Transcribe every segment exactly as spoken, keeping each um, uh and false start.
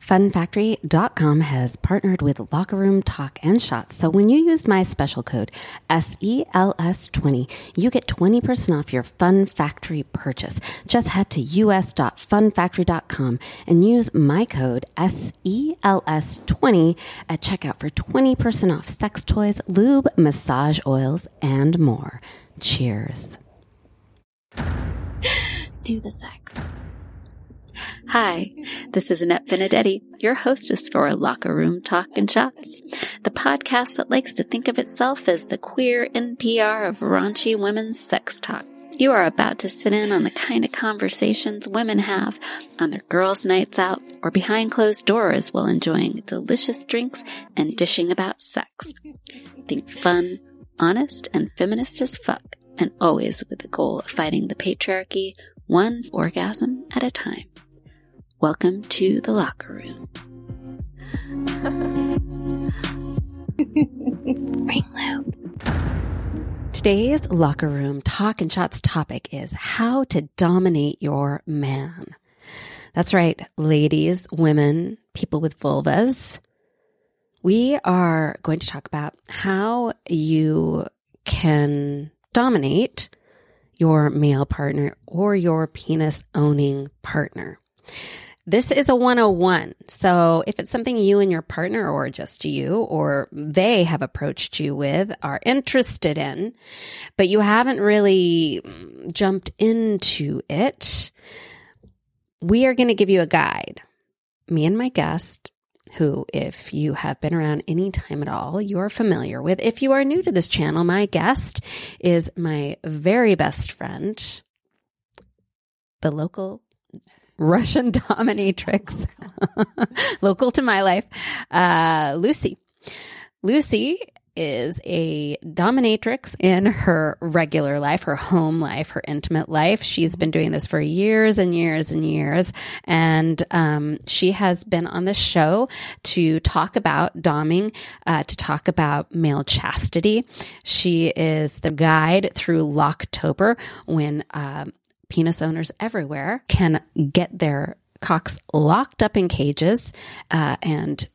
Fun Factory dot com has partnered with Locker Room Talk and Shots. So when you use my special code S E L S twenty, you get twenty percent off your Fun Factory purchase. Just head to U S dot fun factory dot com and use my code S E L S twenty at checkout for twenty percent off sex toys, lube, massage oils, and more. Cheers. Do the sex. Hi, this is Annette Benedetti, your hostess for Locker Room Talk and Shots, the podcast that likes to think of itself as the queer N P R of raunchy women's sex talk. You are about to sit in on the kind of conversations women have on their girls' nights out or behind closed doors while enjoying delicious drinks and dishing about sex. Think fun, honest, and feminist as fuck, and always with the goal of fighting the patriarchy one orgasm at a time. Welcome to the locker room. Ring loop. Today's Locker Room Talk and Shots topic is how to dominate your man. That's right, ladies, women, people with vulvas. We are going to talk about how you can dominate your male partner or your penis-owning partner. This is a one oh one. So if it's something you and your partner or just you or they have approached you with, are interested in, but you haven't really jumped into it, we are going to give you a guide. Me and my guest, who, if you have been around any time at all, you are familiar with. If you are new to this channel, my guest is my very best friend, the local Russian dominatrix, local to my life, uh, Lucy. Lucy is a dominatrix in her regular life, her home life, her intimate life. She's been doing this for years and years and years. And um, she has been on the show to talk about doming, uh, to talk about male chastity. She is the guide through Locktober when um, penis owners everywhere can get their cocks locked up in cages uh, and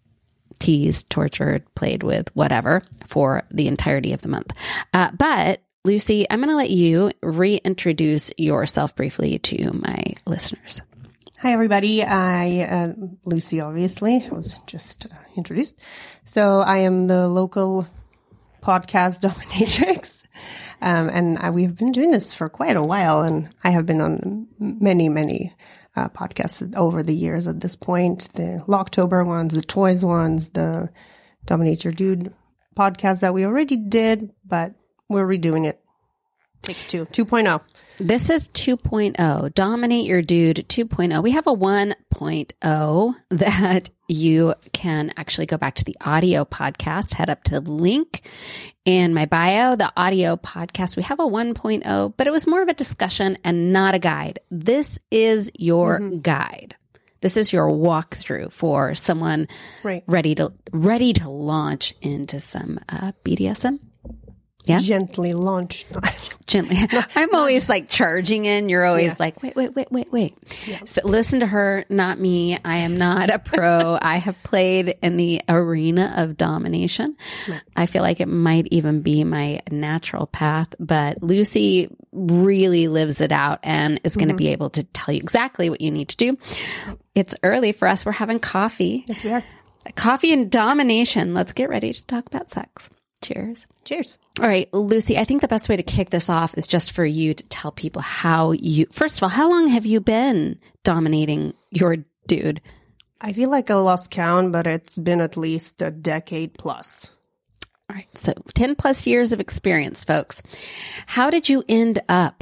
teased, tortured, played with, whatever, for the entirety of the month. Uh, but Lucy, I'm going to let you reintroduce yourself briefly to my listeners. Hi, everybody. I, uh, Lucy, obviously, was just uh, introduced. So I am the local podcast dominatrix. Um, and I, we've been doing this for quite a while, and I have been on many, many uh, podcasts over the years at this point. The Locktober ones, the Toys ones, the Dominate Your Dude podcast that we already did, but we're redoing it. Take two, two point oh. This is two point oh. Dominate Your Dude two point oh. We have a one point oh that you can actually go back to the audio podcast, head up to the link in my bio, the audio podcast. We have a one point oh, but it was more of a discussion and not a guide. This is your mm-hmm. guide. This is your walkthrough for someone right. ready to ready to launch into some uh, B D S M. Yeah. Gently launch. Gently. I'm always like charging in. You're always yeah. like, wait, wait, wait, wait, wait. Yeah. So listen to her, not me. I am not a pro. I have played in the arena of domination. Right. I feel like it might even be my natural path, but Lucy really lives it out and is going to mm-hmm. be able to tell you exactly what you need to do. It's early for us. We're having coffee. Yes, we are. Coffee and domination. Let's get ready to talk about sex. Cheers. Cheers. All right, Lucy, I think the best way to kick this off is just for you to tell people how you, first of all, how long have you been dominating your dude? I feel like I lost count, but it's been at least a decade plus. All right, so ten plus years of experience, folks. How did you end up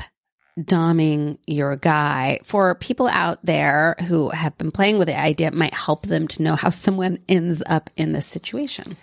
doming your guy? For people out there who have been playing with the idea, it might help them to know how someone ends up in this situation.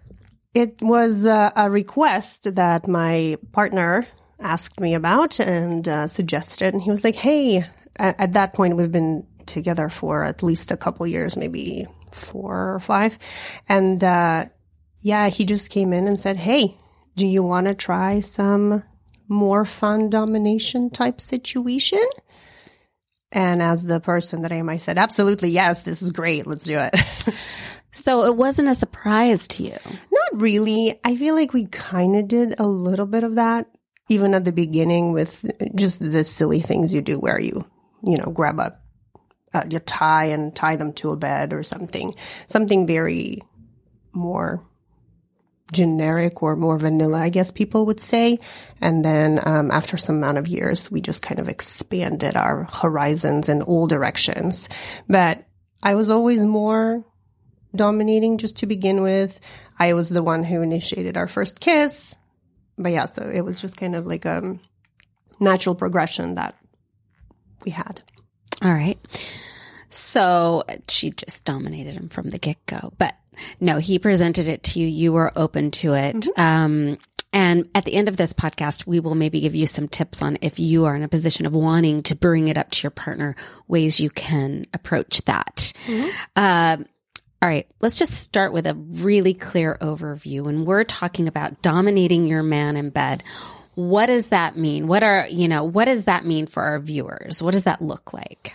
It was uh, a request that my partner asked me about and uh, suggested. And he was like, hey, at, at that point, we've been together for at least a couple years, maybe four or five. And uh, yeah, he just came in and said, hey, do you want to try some more fun domination type situation? And as the person that I am, I said, absolutely, yes, this is great. Let's do it. So it wasn't a surprise to you? Not really. I feel like we kind of did a little bit of that, even at the beginning with just the silly things you do where you, you know, grab a, a your tie and tie them to a bed or something. Something very more generic or more vanilla, I guess people would say. And then um, after some amount of years, we just kind of expanded our horizons in all directions. But I was always more dominating just to begin with. I was the one who initiated our first kiss. But yeah, so it was just kind of like a natural progression that we had. All right. So she just dominated him from the get-go. But no, he presented it to you. You were open to it. Mm-hmm. Um, and at the end of this podcast, we will maybe give you some tips on if you are in a position of wanting to bring it up to your partner, ways you can approach that. Mm-hmm. Uh, all right, let's just start with a really clear overview. When we're talking about dominating your man in bed, what does that mean? What are, you know, what does that mean for our viewers? What does that look like?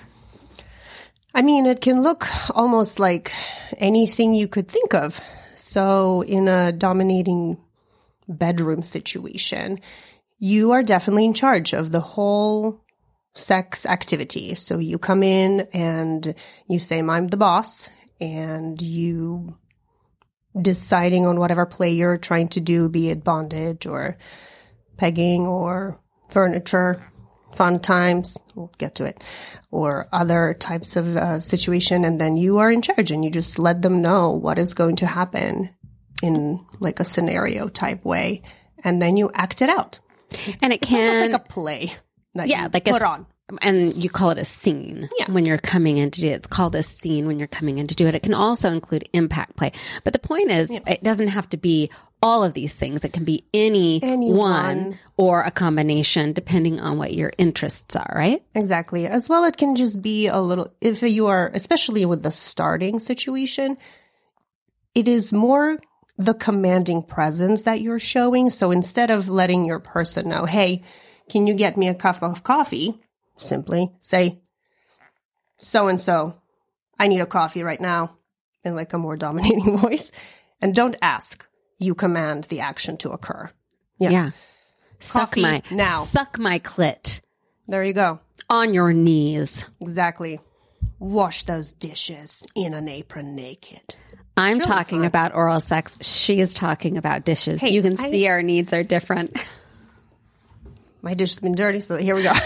I mean, it can look almost like anything you could think of. So in a dominating bedroom situation, you are definitely in charge of the whole sex activity. So you come in and you say, I'm the boss, and you deciding on whatever play you're trying to do, be it bondage or pegging or furniture, fun times, we'll get to it, or other types of uh, situation. And then you are in charge and you just let them know what is going to happen in like a scenario type way. And then you act it out. It's, and it can it's like a play that yeah, you like put a, on. And you call it a scene yeah. when you're coming in to do it. It's called a scene when you're coming in to do it. It can also include impact play. But the point is, yeah. it doesn't have to be all of these things. It can be any Anyone. one or a combination depending on what your interests are, right? Exactly. As well, it can just be a little, if you are, especially with the starting situation, it is more the commanding presence that you're showing. So instead of letting your person know, hey, can you get me a cup of coffee? Simply say, so-and-so, I need a coffee right now, in like a more dominating voice. And don't ask. You command the action to occur. Yeah. yeah. Suck Coffee my, now. Suck my clit. There you go. On your knees. Exactly. Wash those dishes in an apron naked. I'm really talking fun. about oral sex. She is talking about dishes. Hey, you can I, see our needs are different. My dish has been dirty, so here we go.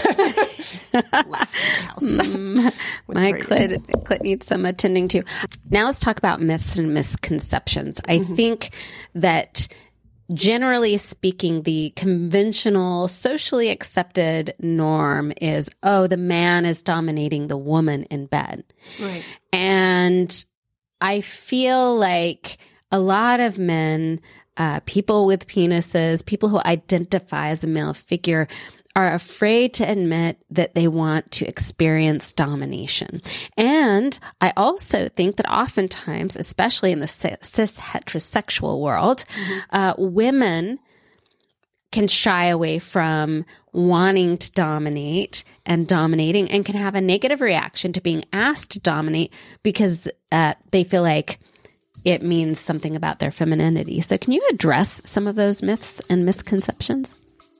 mm, my clit, clit needs some attending to. Now let's talk about myths and misconceptions. I mm-hmm. think that generally speaking, the conventional, socially accepted norm is, oh, the man is dominating the woman in bed. Right. And I feel like a lot of men, uh, people with penises, people who identify as a male figure, are afraid to admit that they want to experience domination. And I also think that oftentimes, especially in the cis heterosexual world, mm-hmm. uh, women can shy away from wanting to dominate and dominating and can have a negative reaction to being asked to dominate because uh, they feel like it means something about their femininity. So can you address some of those myths and misconceptions?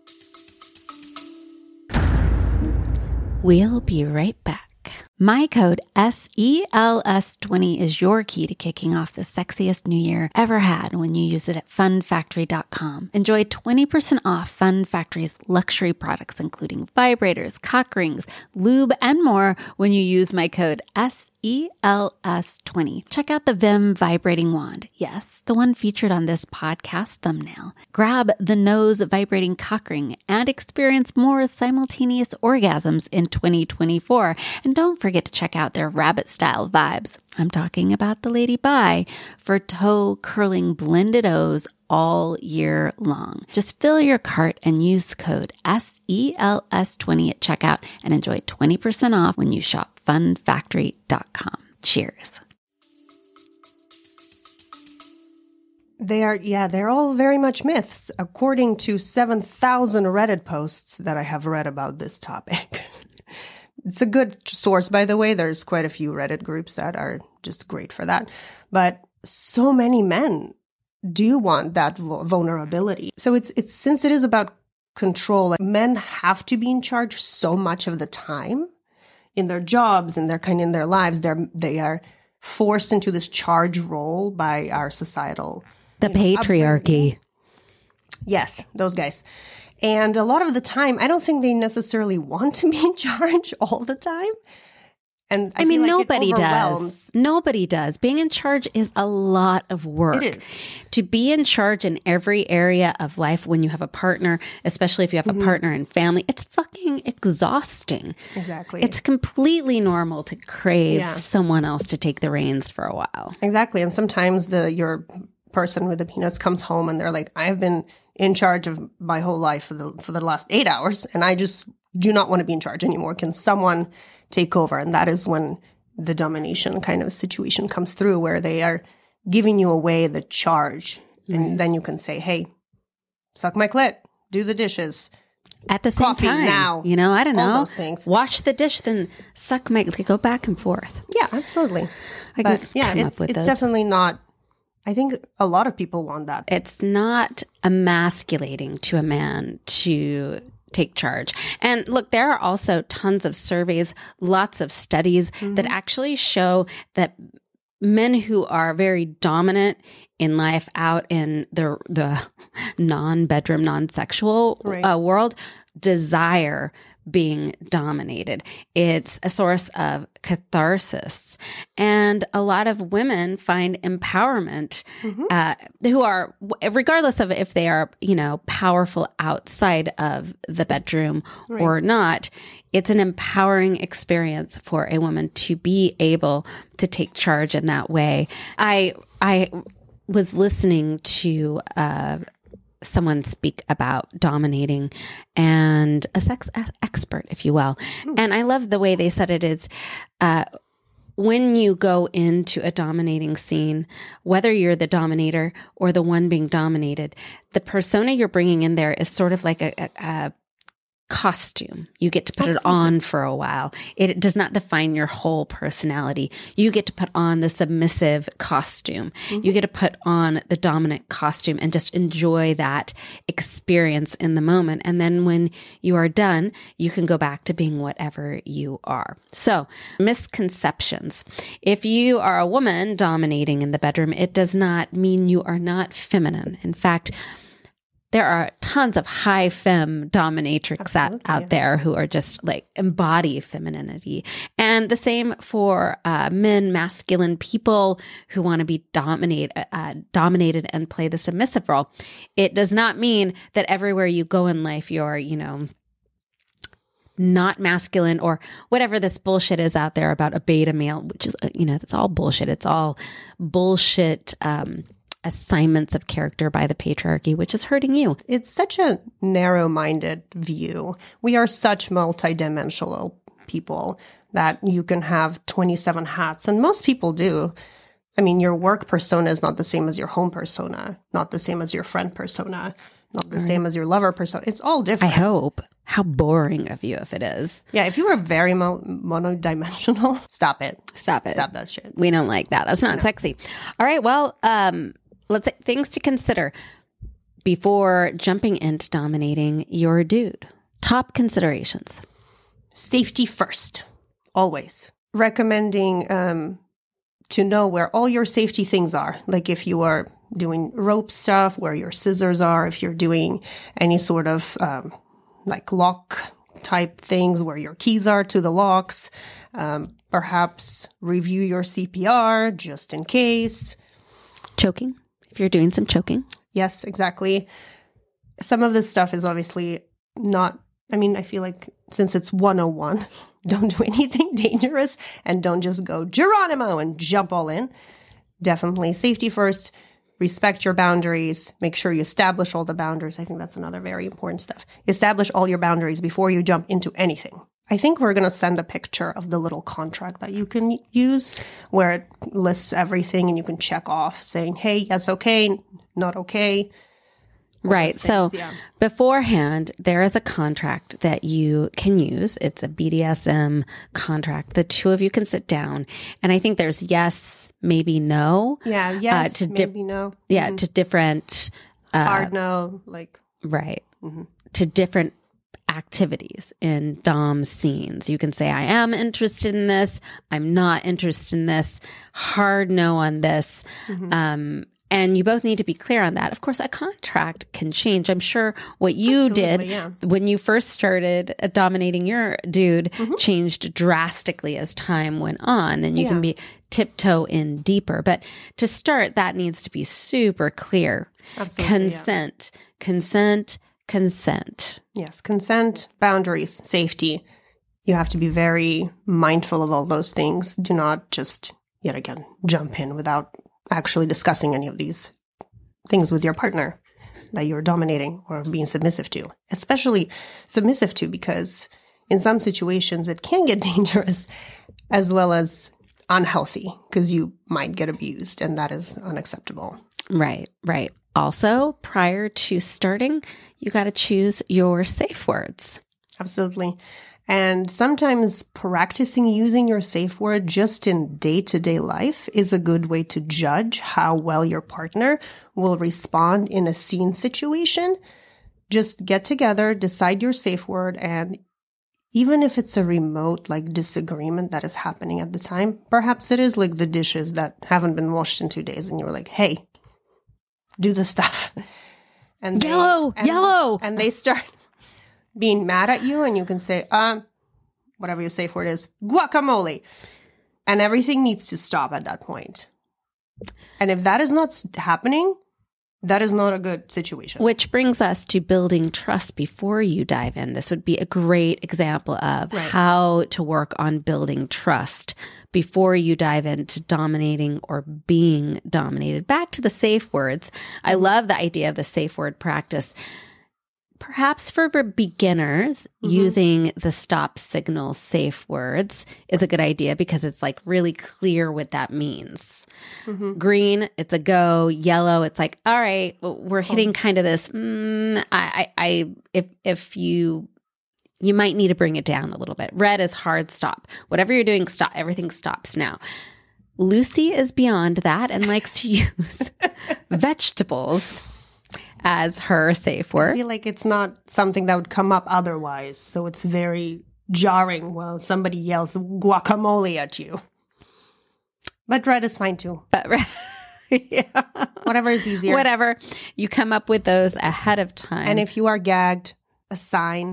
We'll be right back. My code S E L S twenty is your key to kicking off the sexiest new year ever had when you use it at fun factory dot com. Enjoy twenty percent off Fun Factory's luxury products, including vibrators, cock rings, lube, and more when you use my code S E L S twenty. Check out the Vim vibrating wand. Yes, the one featured on this podcast thumbnail. Grab the nose vibrating cock ring and experience more simultaneous orgasms in twenty twenty-four. And don't forget to check out their rabbit style vibes. I'm talking about the Lady Bi for toe curling blended O's all year long. Just fill your cart and use the code S E L S twenty at checkout and enjoy twenty percent off when you shop fun factory dot com. Cheers. They are, yeah, they're all very much myths, according to seven thousand Reddit posts that I have read about this topic. it's a good source, by the way. There's quite a few Reddit groups that are just great for that. But so many men do want that vulnerability. So it's it's since it is about control, like men have to be in charge so much of the time in their jobs and their kind in their lives. They're they are forced into this charge role by our societal the patriarchy. Know, yes, those guys. And a lot of the time, I don't think they necessarily want to be in charge all the time. And I, I mean, like nobody does. Nobody does. Being in charge is a lot of work. It is. To be in charge in every area of life when you have a partner, especially if you have mm-hmm. a partner and family, it's fucking exhausting. Exactly. It's completely normal to crave yeah. someone else to take the reins for a while. Exactly. And sometimes the your person with the peanuts comes home and they're like, I've been in charge of my whole life for the for the last eight hours and I just do not want to be in charge anymore. Can someone take over? And that is when the domination kind of situation comes through, where they are giving you away the charge. Mm-hmm. And then you can say, hey, suck my clit, do the dishes. At the same Coffee time, now. You know, I don't know. All those things. Wash the dish, then suck my, go back and forth. Yeah, absolutely. I but can yeah, come it's, up with it's those. definitely not, I think a lot of people want that. It's not emasculating to a man to take charge. And look, there are also tons of surveys, lots of studies mm-hmm. that actually show that men who are very dominant in life out in the the non-bedroom, non-sexual right. uh, world desire being dominated. It's a source of catharsis. And a lot of women find empowerment mm-hmm. uh, who are, regardless of if they are, you know, powerful outside of the bedroom right. or not, it's an empowering experience for a woman to be able to take charge in that way. I, I was listening to, uh, someone speak about dominating, and a sex expert, if you will. Mm. And I love the way they said it is, uh, when you go into a dominating scene, whether you're the dominator or the one being dominated, the persona you're bringing in there is sort of like a, a, a costume. You get to put Absolutely. It on for a while. It does not define your whole personality. You get to put on the submissive costume. Mm-hmm. You get to put on the dominant costume and just enjoy that experience in the moment. And then when you are done, you can go back to being whatever you are. So, misconceptions. If you are a woman dominating in the bedroom, it does not mean you are not feminine. In fact, there are tons of high femme dominatrix out, out yeah. there who are just like embody femininity. And the same for uh, men, masculine people who want to be dominate, uh, dominated and play the submissive role. It does not mean that everywhere you go in life, you're, you know, not masculine or whatever this bullshit is out there about a beta male, which is, you know, that's all bullshit. It's all bullshit, um, assignments of character by the patriarchy, which is hurting you. It's such a narrow-minded view. We are such multidimensional people that you can have twenty-seven hats, and most people do. I mean, your work persona is not the same as your home persona, not the same as your friend persona, not the right. same as your lover persona. It's all different. I hope. How boring of you if it is. Yeah, if you were very mo- monodimensional, stop it. Stop it. Stop that shit. We don't like that. That's not no. sexy. All right, well, um, let's say things to consider before jumping into dominating your dude. Top considerations. Safety first, always. Recommending um, to know where all your safety things are. Like if you are doing rope stuff, where your scissors are. If you're doing any sort of um, like lock type things, where your keys are to the locks. Um, perhaps review your C P R just in case. Choking. If you're doing some choking. Yes, exactly. Some of this stuff is obviously not, I mean, I feel like since it's one oh one, don't do anything dangerous and don't just go Geronimo and jump all in. Definitely safety first. Respect your boundaries. Make sure you establish all the boundaries. I think that's another very important stuff. Establish all your boundaries before you jump into anything. I think we're going to send a picture of the little contract that you can use where it lists everything and you can check off saying, hey, yes, okay, not okay. Right. So things, yeah. beforehand, there is a contract that you can use. It's a B D S M contract. The two of you can sit down. And I think there's yes, maybe no. Yeah. Yes. to di- maybe no. Yeah. Mm-hmm. To different. Uh, Hard no. Like. right. Mm-hmm. To different activities in Dom scenes. You can say, I am interested in this. I'm not interested in this. Hard no on this. Mm-hmm. Um, And you both need to be clear on that. Of course, a contract can change. I'm sure what you Absolutely, did yeah. when you first started dominating your dude Mm-hmm. changed drastically as time went on. Then you Yeah. can be tiptoe in deeper. But to start, that needs to be super clear. Absolutely, consent, consent, consent. Yes. Consent, boundaries, safety. You have to be very mindful of all those things. Do not just, yet again, jump in without actually discussing any of these things with your partner that you're dominating or being submissive to, especially submissive to, because in some situations it can get dangerous as well as unhealthy because you might get abused, and that is unacceptable. Right, right. Also, prior to starting, you got to choose your safe words. Absolutely. And sometimes practicing using your safe word just in day-to-day life is a good way to judge how well your partner will respond in a scene situation. Just get together, decide your safe word, and even if it's a remote like disagreement that is happening at the time, perhaps it is like the dishes that haven't been washed in two days and you're like, hey, do the stuff. And Yellow, they, and, yellow. And they start being mad at you, and you can say, um, whatever your safe word is, guacamole. And everything needs to stop at that point. And if that is not happening, that is not a good situation. Which brings us to building trust before you dive in. This would be a great example of Right. how to work on building trust before you dive into dominating or being dominated. Back to the safe words. I love the idea of the safe word practice. Perhaps for beginners, Mm-hmm. using the stop signal safe words is a good idea because it's like really clear what that means. Mm-hmm. Green, it's a go. Yellow, it's like, all right, we're hitting kind of this. Mm, I, I, I, if if you, you might need to bring it down a little bit. Red is hard stop. Whatever you're doing, stop. Everything stops now. Lucy is beyond that and likes to use vegetables as her safe I word. feel like it's not something that would come up otherwise. So it's very jarring when somebody yells guacamole at you. But red is fine too. But yeah. Whatever is easier. Whatever. You come up with those ahead of time. And if you are gagged, a sign.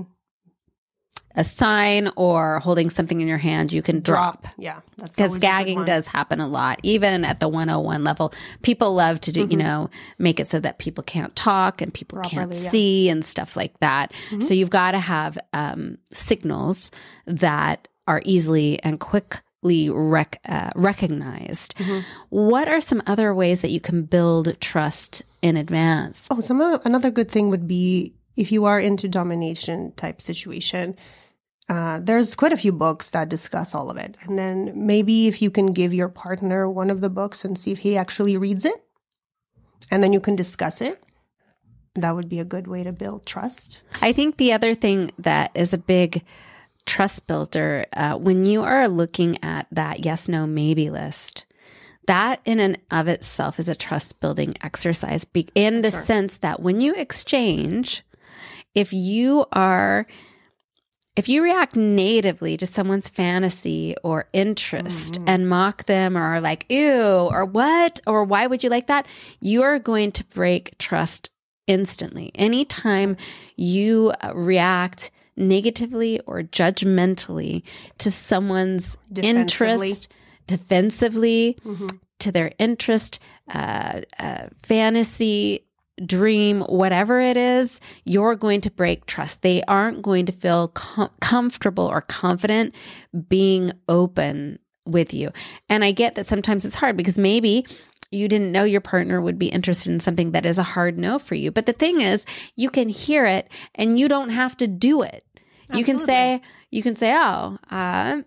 a sign or holding something in your hand, you can drop. Yeah. That's Because always a good gagging one. does happen a lot, even at the one oh one level. People love to do, Mm-hmm. you know, make it so that people can't talk and people can't Properly, yeah. see and stuff like that. Mm-hmm. So you've got to have um, signals that are easily and quickly rec- uh, recognized. Mm-hmm. What are some other ways that you can build trust in advance? Oh, some other, another good thing would be if you are into domination type situation, uh, there's quite a few books that discuss all of it. And then maybe if you can give your partner one of the books and see if he actually reads it, and then you can discuss it, that would be a good way to build trust. I think the other thing that is a big trust builder, uh, when you are looking at that yes, no, maybe list, that in and of itself is a trust building exercise be- in the Sure. sense that when you exchange, if you are, if you react natively to someone's fantasy or interest Mm-hmm. and mock them or are like, ew, or what, or why would you like that? You are going to break trust instantly. Anytime you uh, react negatively or judgmentally to someone's Defensively. interest, defensively, Mm-hmm. to their interest, uh, uh, fantasy, dream, whatever it is, you're going to break trust. They aren't going to feel com- comfortable or confident being open with you. And I get that sometimes it's hard because maybe you didn't know your partner would be interested in something that is a hard no for you. But the thing is, you can hear it and you don't have to do it. You can Absolutely. say, you can say, oh, uh,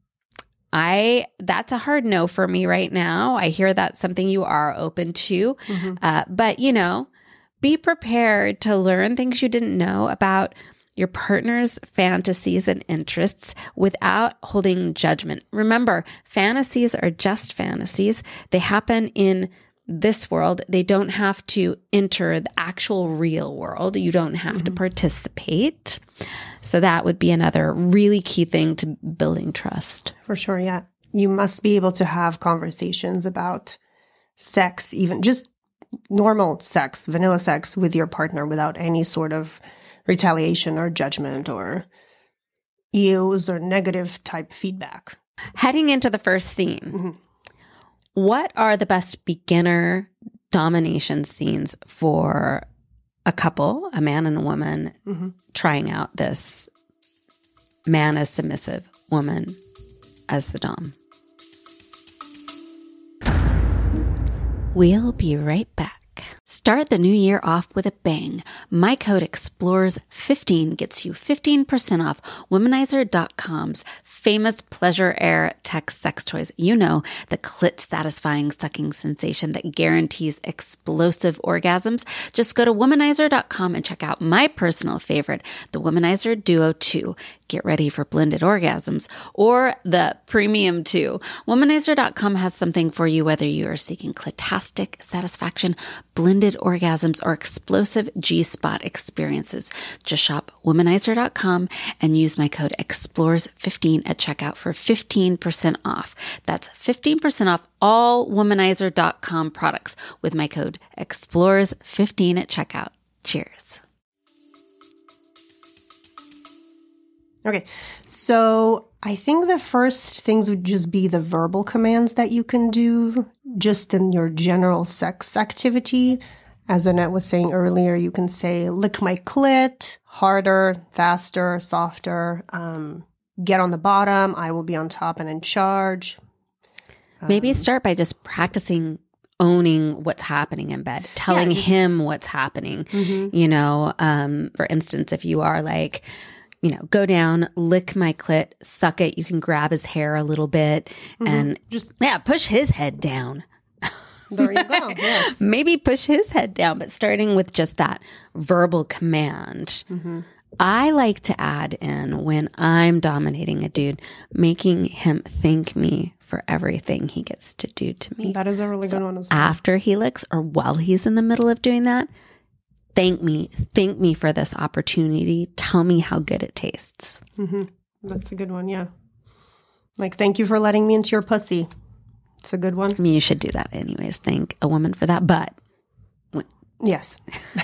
I, that's a hard no for me right now. I hear that's something you are open to. Mm-hmm. Uh, but you know, Be prepared to learn things you didn't know about your partner's fantasies and interests without holding judgment. Remember, fantasies are just fantasies. They happen in this world. They don't have to enter the actual real world. You don't have mm-hmm. to participate. So that would be another really key thing to building trust. For sure, yeah. You must be able to have conversations about sex, even just normal sex, vanilla sex with your partner without any sort of retaliation or judgment or ews or negative type feedback. Heading into the first scene, mm-hmm. what are the best beginner domination scenes for a couple, a man and a woman, mm-hmm. trying out this man as submissive, woman as the dom? We'll be right back. Start the new year off with a bang. My code explores fifteen gets you fifteen percent off womanizer dot com's famous Pleasure Air tech sex toys. You know, the clit satisfying sucking sensation that guarantees explosive orgasms. Just go to womanizer dot com and check out my personal favorite, the Womanizer Duo two. Get ready for blended orgasms, or the Premium two. Womanizer dot com has something for you, whether you are seeking clitastic satisfaction, blended orgasms, or explosive G-spot experiences. Just shop womanizer dot com and use my code explores fifteen at checkout for fifteen percent off. That's fifteen percent off all womanizer dot com products with my code explores fifteen at checkout. Cheers. Okay, so I think the first things would just be the verbal commands that you can do just in your general sex activity. As Annette was saying earlier, you can say, lick my clit, harder, faster, softer, um, get on the bottom, I will be on top and in charge. Maybe um, start by just practicing owning what's happening in bed, telling yeah, just, him what's happening. Mm-hmm. You know, um, for instance, if you are like, you know, go down, lick my clit, suck it. You can grab his hair a little bit mm-hmm. and just, yeah, push his head down. There you go. Yes. Maybe push his head down, but starting with just that verbal command. Mm-hmm. I like to add in, when I'm dominating a dude, making him thank me for everything he gets to do to me. That is a really so good one as well. After he licks or while he's in the middle of doing that, thank me. Thank me for this opportunity. Tell me how good it tastes. Mm-hmm. That's a good one, yeah. Like, thank you for letting me into your pussy. It's a good one. I mean, you should do that anyways. Thank a woman for that, but... Yes.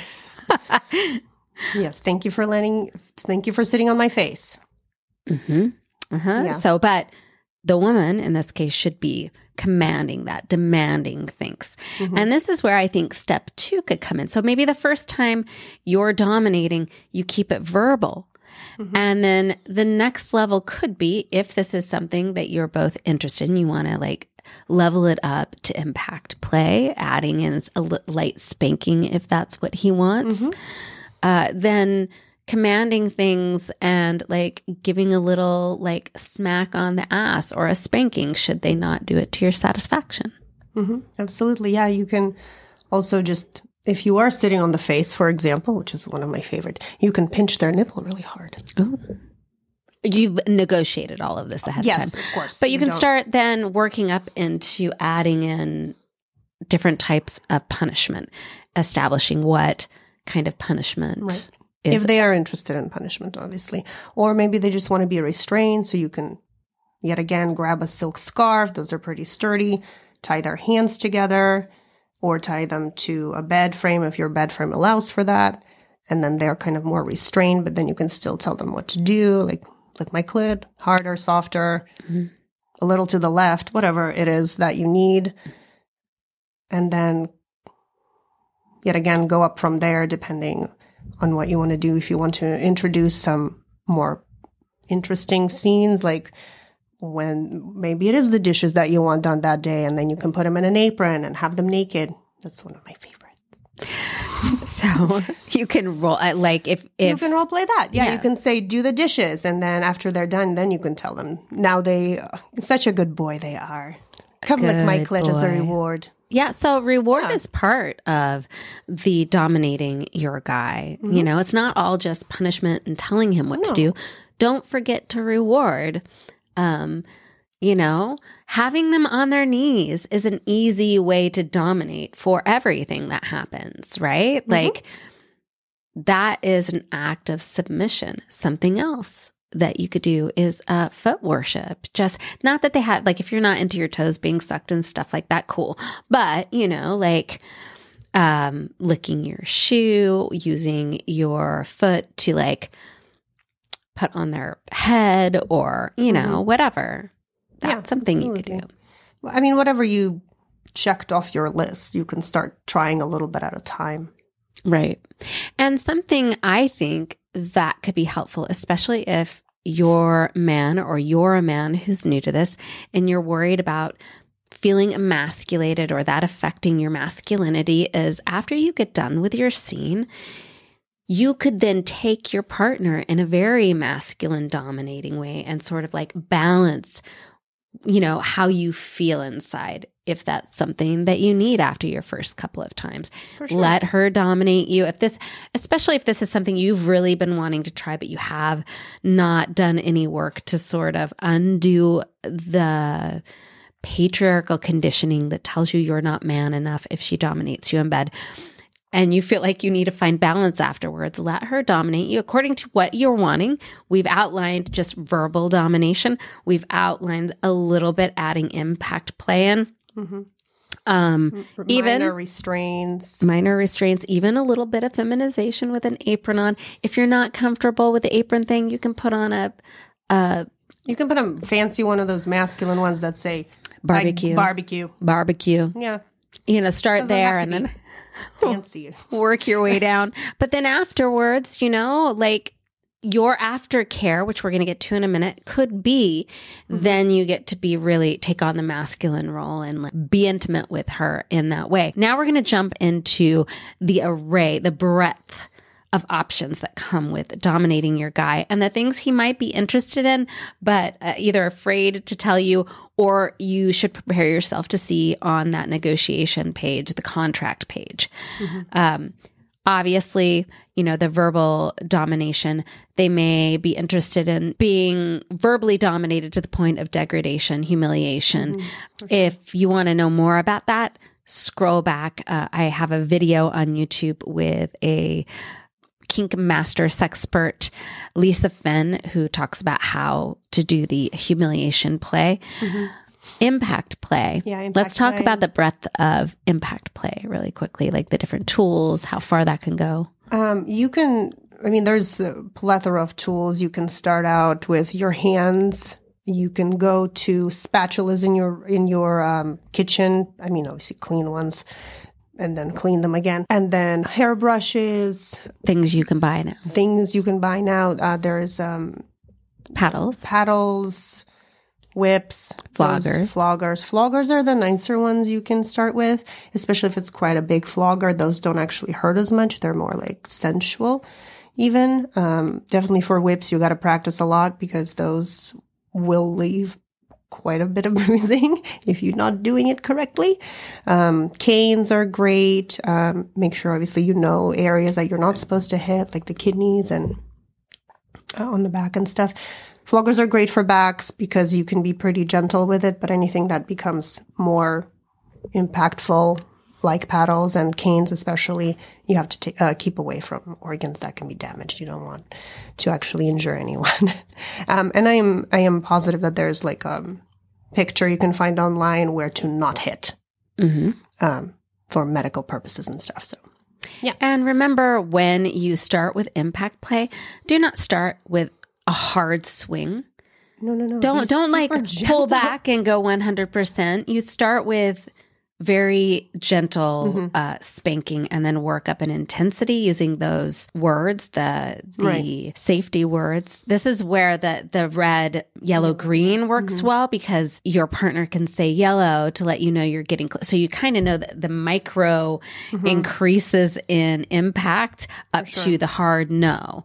Yes, thank you for letting... Thank you for sitting on my face. Mm-hmm. Uh-huh. Yeah. So, but the woman, in this case, should be commanding that, demanding things. Mm-hmm. And this is where I think step two could come in. So maybe the first time you're dominating, you keep it verbal. Mm-hmm. And then the next level could be, if this is something that you're both interested in, you want to like level it up to impact play, adding in a light spanking if that's what he wants. Mm-hmm. Uh, then commanding things and like giving a little like smack on the ass or a spanking should they not do it to your satisfaction. Mm-hmm. Absolutely. Yeah. You can also just, if you are sitting on the face, for example, which is one of my favorite, you can pinch their nipple really hard. Ooh. You've negotiated all of this ahead yes, of time. Yes, of course. But you, you can don't... start then working up into adding in different types of punishment, establishing what kind of punishment right. is. If they are interested in punishment, obviously. Or maybe they just want to be restrained, so you can, yet again, grab a silk scarf. Those are pretty sturdy. Tie their hands together or tie them to a bed frame if your bed frame allows for that. And then they're kind of more restrained, but then you can still tell them what to do, like lick my clit, harder, softer, mm-hmm. a little to the left, whatever it is that you need. And then, yet again, go up from there depending on what you want to do. If you want to introduce some more interesting scenes, like when maybe it is the dishes that you want done that day, and then you can put them in an apron and have them naked. That's one of my favorites. So you can roll like if, if you can role play that. Yeah, yeah, you can say do the dishes, and then after they're done, then you can tell them now they uh, such a good boy they are. Come lick my clit as a reward. Yeah. So reward Yeah. is part of the dominating your guy. Mm-hmm. You know, it's not all just punishment and telling him what to do. Don't forget to reward. Um, you know, having them on their knees is an easy way to dominate for everything that happens, right? Mm-hmm. Like that is an act of submission. Something else that you could do is uh, foot worship. Just not that they have, like, if you're not into your toes being sucked and stuff like that, cool. But, you know, like um, licking your shoe, using your foot to like put on their head or, you know, Mm-hmm. whatever. That's Yeah, something absolutely. you could do. Well, I mean, whatever you checked off your list, you can start trying a little bit at a time. Right. And something I think that could be helpful, especially if you're a man or you're a man who's new to this and you're worried about feeling emasculated or that affecting your masculinity, is after you get done with your scene, you could then take your partner in a very masculine dominating way and sort of like balance, you know, how you feel inside, if that's something that you need after your first couple of times. For sure. Let her dominate you. If this, especially if this is something you've really been wanting to try, but you have not done any work to sort of undo the patriarchal conditioning that tells you you're not man enough if she dominates you in bed, and you feel like you need to find balance afterwards, let her dominate you according to what you're wanting. We've outlined just verbal domination. We've outlined a little bit adding impact play in. Mm-hmm. Um, even Minor restraints. minor restraints, even a little bit of feminization with an apron on. If you're not comfortable with the apron thing, you can put on a, a You can put a fancy one of those masculine ones that say barbecue, I, barbecue. barbecue. Yeah, You know, start Doesn't there have to and be then fancy. work your way down. But then afterwards, you know, like your aftercare, which we're going to get to in a minute, could be Mm-hmm. then you get to be really take on the masculine role and like, be intimate with her in that way. Now we're going to jump into the array, the breadth of options that come with dominating your guy and the things he might be interested in, but uh, either afraid to tell you, or you should prepare yourself to see on that negotiation page, the contract page. Mm-hmm. Um, obviously, you know, the verbal domination, they may be interested in being verbally dominated to the point of degradation, humiliation. Mm-hmm. Sure. If you want to know more about that, scroll back. Uh, I have a video on YouTube with a kink master sexpert, Lisa Finn, who talks about how to do the humiliation play. Mm-hmm. Impact play. Yeah, impact Let's talk play. about the breadth of impact play really quickly, like the different tools, how far that can go. Um, you can, I mean, there's a plethora of tools. You can start out with your hands. You can go to spatulas in your in your um, kitchen. I mean, obviously clean ones, and then clean them again. And then hairbrushes, Things you can buy now. things you can buy now. Uh, there's um, Paddles. paddles, whips, Floggers. those Floggers. Floggers are the nicer ones you can start with, especially if it's quite a big flogger. Those don't actually hurt as much. They're more like sensual even. Um, definitely for whips, you got to practice a lot because those will leave quite a bit of bruising if you're not doing it correctly. Um, canes are great. Um, make sure obviously you know areas that you're not supposed to hit, like the kidneys and uh, on the back and stuff. Floggers are great for backs because you can be pretty gentle with it, but anything that becomes more impactful, like paddles and canes especially, you have to ta- uh, keep away from organs that can be damaged. You don't want to actually injure anyone. um, and I am I am positive that there's like a picture you can find online where to not hit Mm-hmm. um, for medical purposes and stuff. So And remember, when you start with impact play, do not start with a hard swing. no, no, no. Don't Be don't like super pull gentle. back and go one hundred percent. You start with very gentle Mm-hmm. uh, spanking and then work up an intensity using those words, the the Right. safety words. This is where the the red, yellow, green works Mm-hmm. well because your partner can say yellow to let you know you're getting close. So you kind of know that the micro increases in impact up Mm-hmm. sure. to the hard no.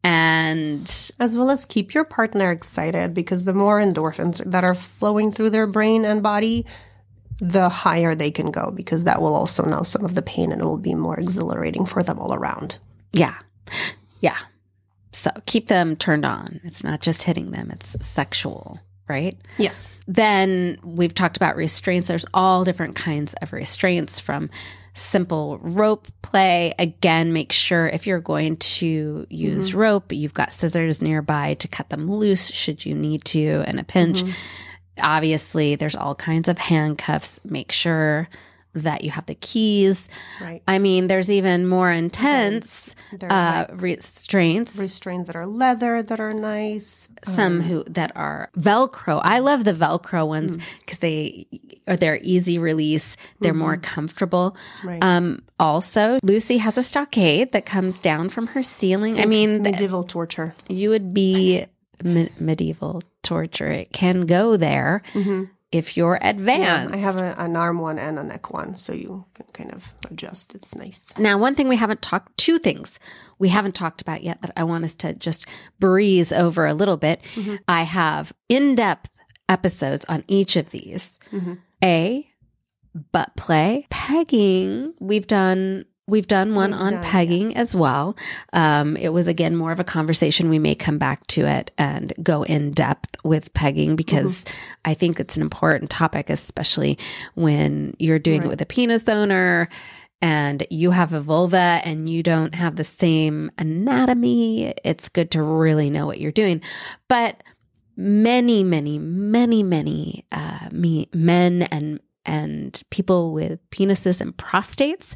And As well as keep your partner excited because the more endorphins that are flowing through their brain and body, the higher they can go, because that will also know some of the pain and it will be more exhilarating for them all around. Yeah. Yeah. So keep them turned on. It's not just hitting them, it's sexual, right? Yes. Then we've talked about restraints. There's all different kinds of restraints, from simple rope play. Again, make sure if you're going to use mm-hmm. rope, you've got scissors nearby to cut them loose should you need to in a pinch. Mm-hmm. Obviously, there's all kinds of handcuffs. Make sure that you have the keys. Right. I mean, there's even more intense there's, there's uh, like restraints. Restraints that are leather that are nice. Some um, who that are Velcro. I love the Velcro ones because mm. they are they're easy release. They're mm-hmm. more comfortable. Right. Um, also, Lucy has a stockade that comes down from her ceiling. Like I mean, medieval torture. You would be me- medieval torture. It can go there. Mm-hmm. If you're advanced. Yeah, I have a, an arm one and a neck one, so you can kind of adjust. It's nice. Now, one thing we haven't talked, two things we haven't talked about yet that I want us to just breeze over a little bit. Mm-hmm. I have in-depth episodes on each of these. Mm-hmm. A, butt play. Pegging, we've done... We've done one We've on done, pegging yes. as well. Um, it was, again, more of a conversation. We may come back to it and go in depth with pegging because mm-hmm. I think it's an important topic, especially when you're doing right. it with a penis owner and you have a vulva and you don't have the same anatomy. It's good to really know what you're doing. But many, many, many, many uh, me, men and and people with penises and prostates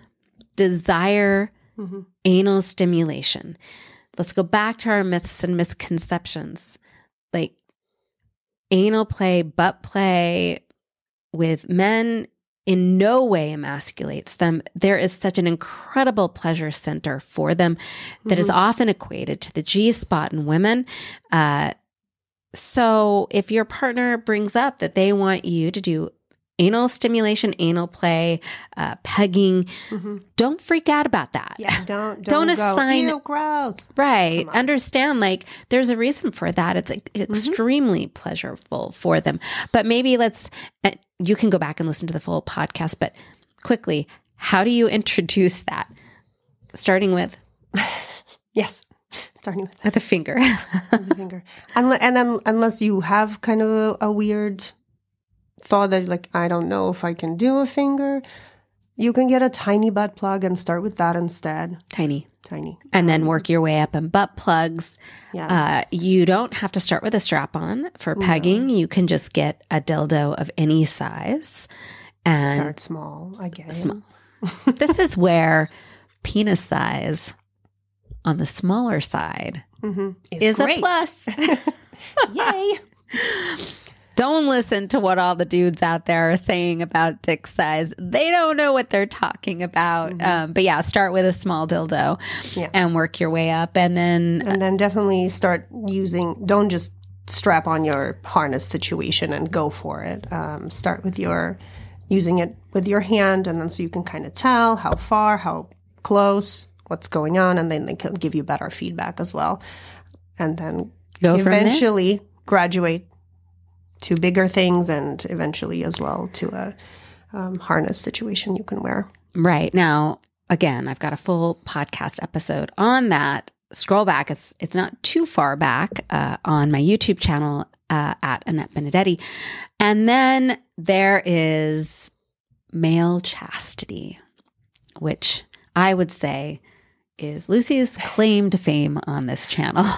desire mm-hmm. anal stimulation. Let's go back to our myths and misconceptions. Like anal play, butt play with men in no way emasculates them. There is such an incredible pleasure center for them that mm-hmm. is often equated to the G-spot in women. Uh, so if your partner brings up that they want you to do anal stimulation, anal play, uh, pegging. Mm-hmm. Don't freak out about that. Yeah, don't don't, don't go, assign. Ew, gross. Right. Understand, like, there's a reason for that. It's like, extremely mm-hmm. pleasurable for them. But maybe let's. Uh, you can go back and listen to the full podcast. But quickly, how do you introduce that? Starting with. Yes. Starting with at the finger. the finger, and and un- unless you have kind of a, a weird thought that, like, I don't know if I can do a finger, you can get a tiny butt plug and start with that instead. Tiny. Tiny. And then work your way up in butt plugs. Yeah. Uh, you don't have to start with a strap-on for pegging. No. You can just get a dildo of any size. And start small, I guess. Small. This is where penis size on the smaller side mm-hmm. is, is a plus. Yay. Don't listen to what all the dudes out there are saying about dick size. They don't know what they're talking about. Mm-hmm. Um, but yeah, start with a small dildo yeah. and work your way up. And then... And then definitely start using... Don't just strap on your harness situation and go for it. Um, start with your... Using it with your hand, and then so you can kind of tell how far, how close, what's going on, and then they can give you better feedback as well. And then go eventually graduate to bigger things, and eventually as well to a um, harness situation you can wear. Right. Now, again, I've got a full podcast episode on that. Scroll back. It's it's not too far back uh, on my YouTube channel uh, at Annette Benedetti. And then there is male chastity, which I would say is Lucy's claim to fame on this channel.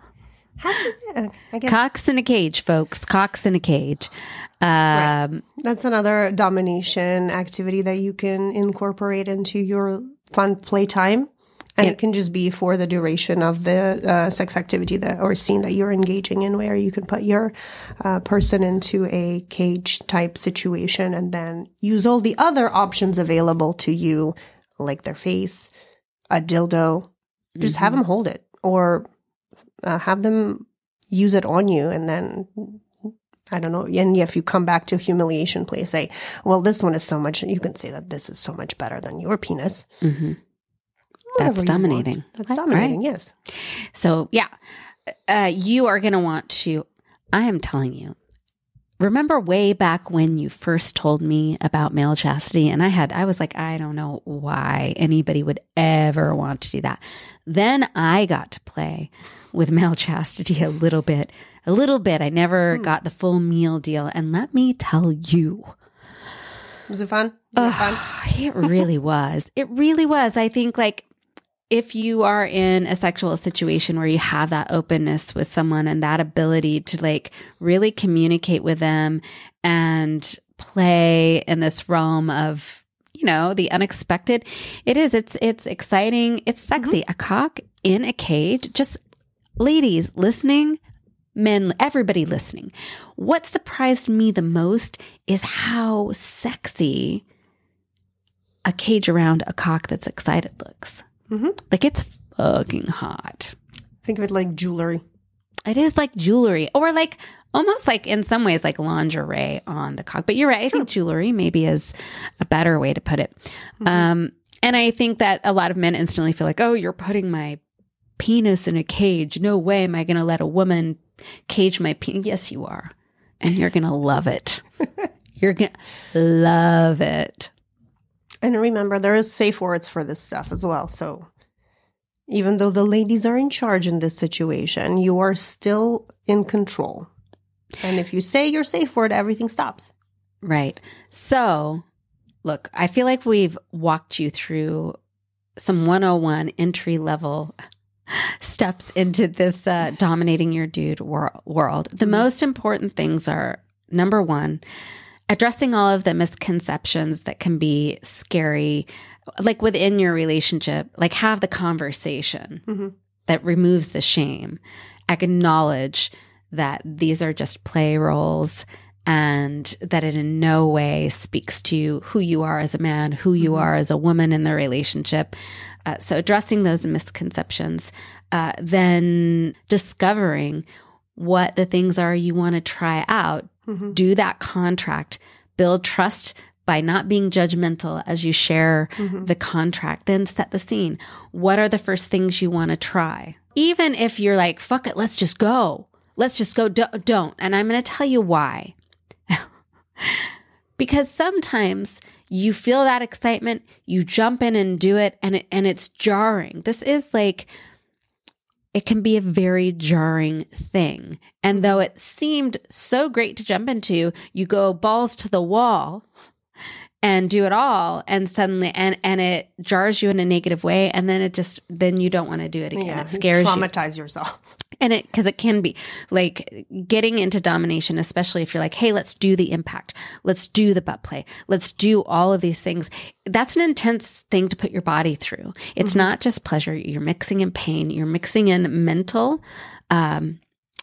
I guess. Cocks in a cage, folks. Cocks in a cage. Um, right. That's another domination activity that you can incorporate into your fun playtime. And it, it can just be for the duration of the uh, sex activity that or scene that you're engaging in, where you can put your uh, person into a cage type situation and then use all the other options available to you, like their face, a dildo. Just mm-hmm. have them hold it, or uh, have them use it on you, and then I don't know. And if you come back to humiliation play, say, "Well, this one is so much." You can say that this is so much better than your penis. Mm-hmm. That's dominating. That's dominating, right. Yes. So, yeah, uh, you are going to want to, I am telling you, remember way back when you first told me about male chastity, and I had, I was like, I don't know why anybody would ever want to do that. Then I got to play with male chastity a little bit, a little bit. I never hmm. got the full meal deal. And let me tell you. Was it fun? Was it, uh, fun? It really was. It really was. I think like, if you are in a sexual situation where you have that openness with someone and that ability to like really communicate with them and play in this realm of, you know, the unexpected, it is, it's, it's exciting. It's sexy. Mm-hmm. A cock in a cage. Just ladies listening, men, everybody listening. What surprised me the most is how sexy a cage around a cock that's excited looks. Mm-hmm. Like it's fucking hot. Think of it like jewelry. It is like jewelry, or like almost like in some ways like lingerie on the cock. But you're right. I sure. think jewelry maybe is a better way to put it. Mm-hmm. Um, and I think that a lot of men instantly feel like, oh, you're putting my penis in a cage. No way am I going to let a woman cage my penis. Yes, you are. And you're going to love it. You're going to love it. And remember, there is safe words for this stuff as well. So even though the ladies are in charge in this situation, you are still in control. And if you say your safe word, everything stops. Right. So, look, I feel like we've walked you through some one oh one entry level steps into this uh, dominating your dude wor- world. The mm-hmm. most important things are, number one, addressing all of the misconceptions that can be scary, like within your relationship, like have the conversation mm-hmm. that removes the shame. Acknowledge that these are just play roles and that it in no way speaks to who you are as a man, who you mm-hmm. are as a woman in the relationship. Uh, so addressing those misconceptions, uh, then discovering what the things are you want to try out. Mm-hmm. Do that contract, build trust by not being judgmental as you share mm-hmm. the contract, then set the scene. What are the first things you want to try? Even if you're like, fuck it, let's just go. Let's just go. Do- don't. And I'm going to tell you why. Because sometimes you feel that excitement, you jump in and do it, and it, and it's jarring. This is like, it can be a very jarring thing. And though it seemed so great to jump into, you go balls to the wall and do it all. And suddenly, and, and it jars you in a negative way. And then it just, then you don't want to do it again. Yeah, it scares traumatize you. Traumatize yourself. And it, cause it can be like getting into domination, especially if you're like, hey, let's do the impact. Let's do the butt play. Let's do all of these things. That's an intense thing to put your body through. It's mm-hmm. not just pleasure. You're mixing in pain. You're mixing in mental, um,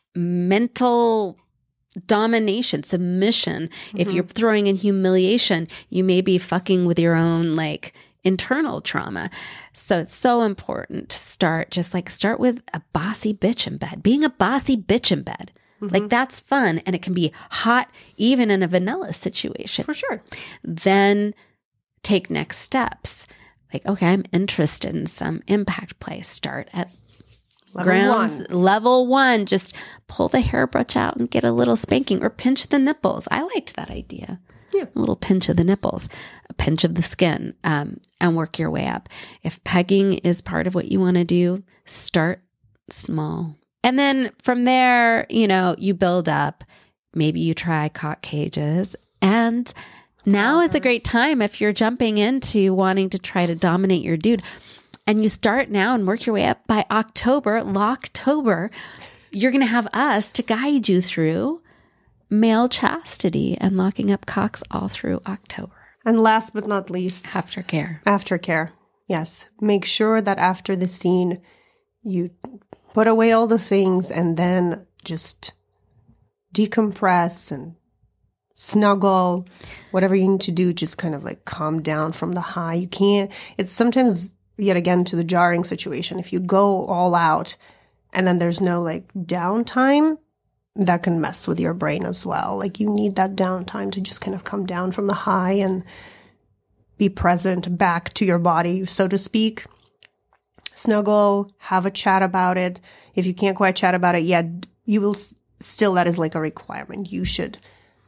mental domination, submission. Mm-hmm. If you're throwing in humiliation, you may be fucking with your own like internal trauma. So it's so important to start just like start with a bossy bitch in bed, being a bossy bitch in bed. Mm-hmm. Like that's fun. And it can be hot even in a vanilla situation. For sure. Then take next steps. Like, okay, I'm interested in some impact play. Start at level grounds, one. level one. Just pull the hairbrush out and get a little spanking or pinch the nipples. I liked that idea. Yeah. A little pinch of the nipples, a pinch of the skin, um, and work your way up. If pegging is part of what you want to do, start small. And then from there, you know, you build up. Maybe you try cock cages. And now is a great time if you're jumping into wanting to try to dominate your dude. And you start now and work your way up. By October, Locktober, you're going to have us to guide you through male chastity and locking up cocks all through October. And last but not least, aftercare. Aftercare. Yes. Make sure that after the scene, you put away all the things and then just decompress and snuggle, whatever you need to do, just kind of like calm down from the high. You can't, it's sometimes, yet again, to the jarring situation. If you go all out and then there's no like downtime, that can mess with your brain as well. Like you need that downtime to just kind of come down from the high and be present back to your body, so to speak. Snuggle, have a chat about it. If you can't quite chat about it yet, you will s- still, that is like a requirement. You should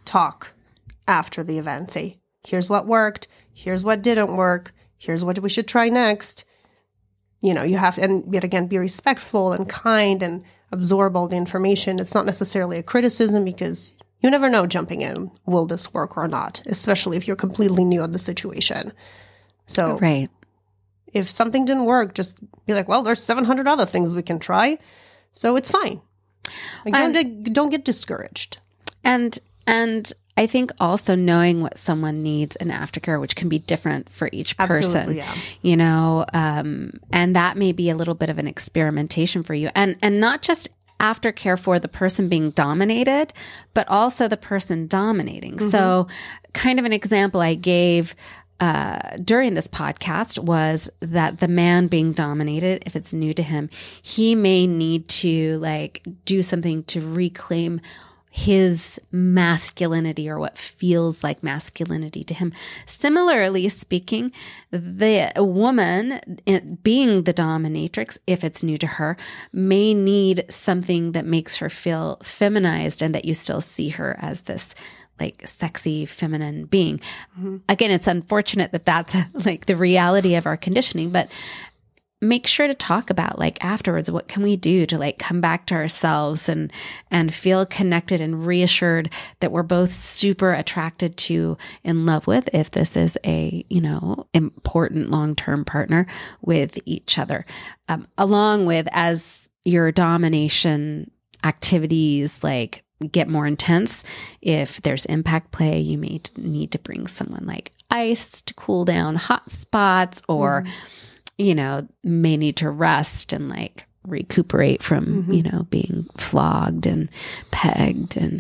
talk after the event. Say, here's what worked. Here's what didn't work. Here's what we should try next. You know, you have to, and yet again, be respectful and kind and absorb all the information. It's not necessarily a criticism because you never know jumping in, will this work or not, especially if you're completely new at the situation. So Right. if something didn't work, just be like, well, there's seven hundred other things we can try. So it's fine. Like, Um, don't, don't get discouraged. And and I think also knowing what someone needs in aftercare, which can be different for each person, Absolutely, yeah. you know, um, and that may be a little bit of an experimentation for you, and and not just aftercare for the person being dominated, but also the person dominating. Mm-hmm. So, kind of an example I gave uh, during this podcast was that the man being dominated, if it's new to him, he may need to like do something to reclaim his masculinity or what feels like masculinity to him. Similarly speaking, the woman being the dominatrix, if it's new to her, may need something that makes her feel feminized and that you still see her as this like sexy feminine being. Mm-hmm. Again, it's unfortunate that that's like the reality of our conditioning, but make sure to talk about like afterwards, what can we do to like come back to ourselves and, and feel connected and reassured that we're both super attracted to, in love with, if this is a, you know, important long-term partner with each other. Um, along with as your domination activities like get more intense, if there's impact play, you may need to bring someone like ice to cool down hot spots or, mm. you know, may need to rest and like recuperate from, mm-hmm. you know, being flogged and pegged and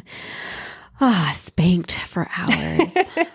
ah, spanked for hours.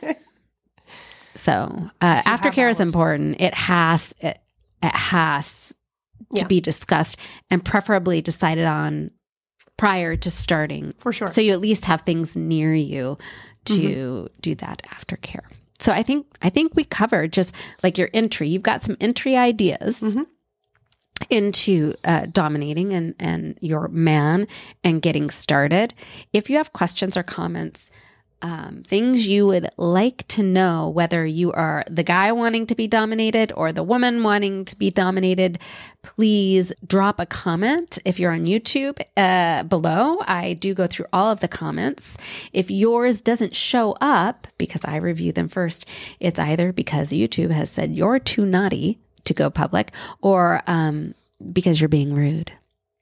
So uh, aftercare is important. It has, it, it has to yeah. be discussed and preferably decided on prior to starting. For sure. So you at least have things near you to mm-hmm. do that aftercare. So I think I think we covered just like your entry. You've got some entry ideas mm-hmm. into uh, dominating and, and your man and getting started. If you have questions or comments, um, things you would like to know, whether you are the guy wanting to be dominated or the woman wanting to be dominated, please drop a comment. If you're on YouTube uh, below, I do go through all of the comments. If yours doesn't show up, because I review them first, it's either because YouTube has said you're too naughty to go public or um, because you're being rude.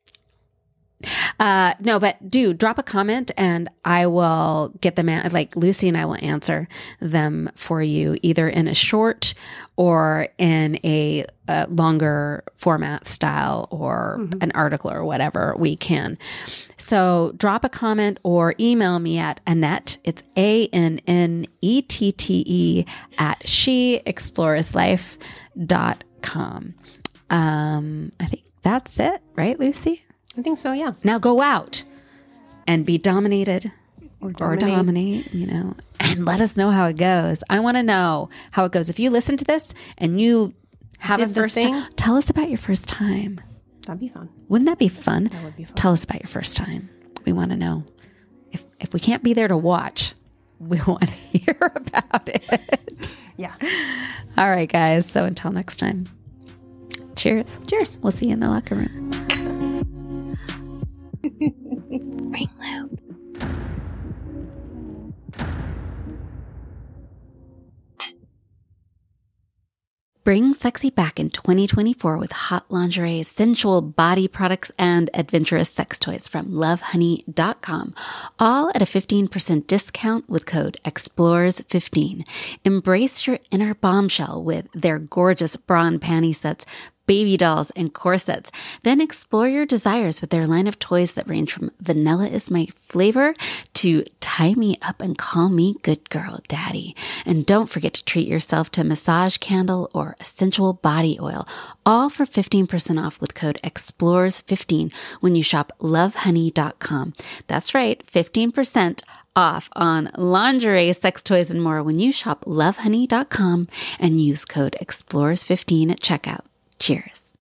Uh, no, but do drop a comment and I will get them out. Like Lucy and I will answer them for you either in a short or in a, a longer format style or mm-hmm. an article or whatever we can. So drop a comment or email me at Annette. It's A N N E T T E at she explores life dot com. Um, I think that's it, right, Lucy? I think so, yeah. Now go out and be dominated or dominate. or dominate, you know, and let us know how it goes. I want to know how it goes. If you listen to this and you have Did a first time, tell us about your first time. That'd be fun. Wouldn't that be fun? That would be fun. Tell us about your first time. We want to know. If if we can't be there to watch, we want to hear about it. Yeah. All right, guys. So until next time. Cheers. Cheers. We'll see you in the locker room. Ring loop. Bring sexy back in twenty twenty-four with hot lingerie, sensual body products, and adventurous sex toys from love honey dot com, all at a fifteen percent discount with code explores fifteen. Embrace your inner bombshell with their gorgeous bra and panty sets, baby dolls, and corsets. Then explore your desires with their line of toys that range from vanilla is my flavor to tie me up and call me good girl daddy. And don't forget to treat yourself to a massage candle or a sensual body oil, all for fifteen percent off with code explores fifteen when you shop love honey dot com. That's right, fifteen percent off on lingerie, sex toys, and more when you shop love honey dot com and use code explores fifteen at checkout. Cheers.